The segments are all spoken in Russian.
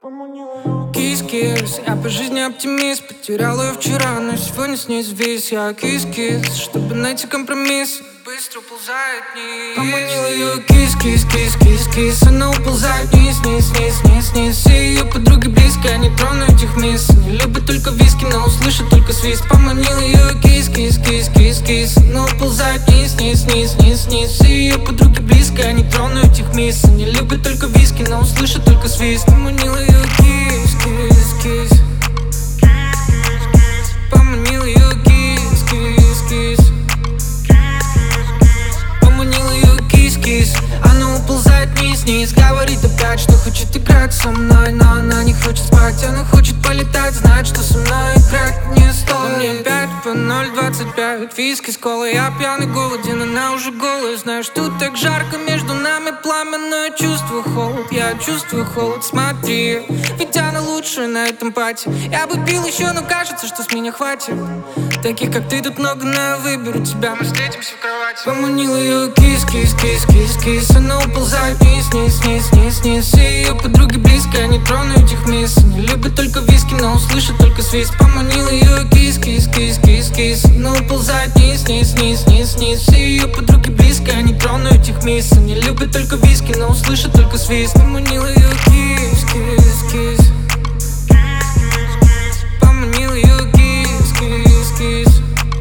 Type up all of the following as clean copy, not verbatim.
Кис-кис, я по жизни оптимист. Потерял ее вчера, но сегодня с ней завис. Я кис-кис, чтобы найти компромисс. Быстро уползает вниз. Поманил ее кис-кис-кис-кис-кис. Она уползает вниз, вниз, вниз, вниз, вниз. И ее подруги близко, я не трону этих мисс. Не любит только виски, но услышит только свист. Поманил ее кис-кис-кис-кис-кис. Она уползает вниз, вниз, вниз, вниз, вниз. И ее подруги близко, я не трону этих мисс. Не любит только виски, но услышит только свист. Поманил ее кис-кис-кис. Поманил ее кис-кис-кис. Поманил ее кис-кис. Она уползает вниз-вниз. Говорит опять, что хочет играть со мной. Но она не хочет спать, она хочет полетать. Знает, что со мной играть не стоит. Мне 5 по 0,25. Виски с колой, я пьяный, голоден. Она уже голая. Знаю, что так жарко между нами пламя. Но я чувствую холод, я чувствую холод. Смотри, ведь она лучшая на этом пати. Я бы пил еще, но кажется, что с меня хватит. Таких, как ты, тут много, но я выберу тебя. Мы встретимся в кровати. Поманил ее кис-кис-кис-кис-кис. Она уползает вниз, вниз, вниз, вниз, вниз. И ее подруги близко, я не трону этих мисс. Не любит только виски, но услышит только свист. Поманил ее кис-кис-кис-кис-кис. Она уползает вниз, вниз, вниз, вниз, вниз. И ее подруги близко, я не трону этих мисс. Не любит только виски, но услышит только свист. Поманил ее кис-кис-кис. Поманил ее кис-кис-кис.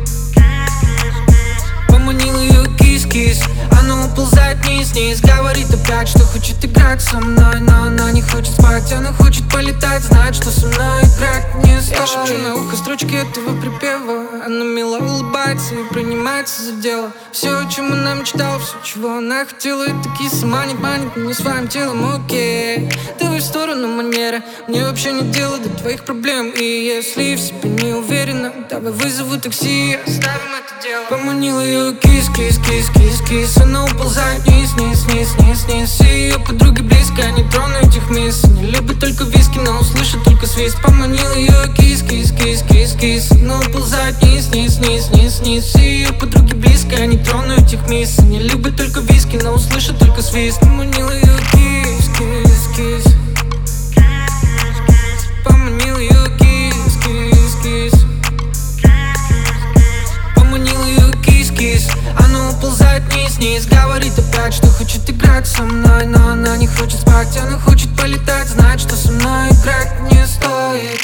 Поманил ее кис-кис. Она уползает вниз-вниз. Говорит опять, что хочет играть со мной. Но она не хочет спать, она хочет полетать. Знает, что со мной играть не стоит. Я шепчу на ухо строчки этого припева. Она мило улыбается и принимается за дело. Все, о чем она мечтала, все, чего она хотела. И такие сама не манит меня своим телом, окей. Давай в сторону манеры, мне вообще нет дела до твоих проблем. И если в себе не уверена, давай вызову такси и оставим это дело. Поманил ее кис-кис-кис-кис-кис. Она уползает вниз, вниз, вниз, вниз, вниз. И ее подруги близко, я не трону этих мисс. Не любит только виски, но услышит только свист. Поманил ее кис-кис-кис-кис-кис. Она уползает вниз, вниз, вниз, вниз, вниз. И ее подруги близко, я не трону этих мисс. Не любит только виски, но услышит только свист. Поманил ее кис-кис-кис. Поманил ее кис-кис-кис. Поманил ее кис-кис. Она уползает вниз-вниз. Говорит опять, что хочет играть со мной. Но она не хочет спать, она хочет полетать. Знает, что со мной играть не стоит.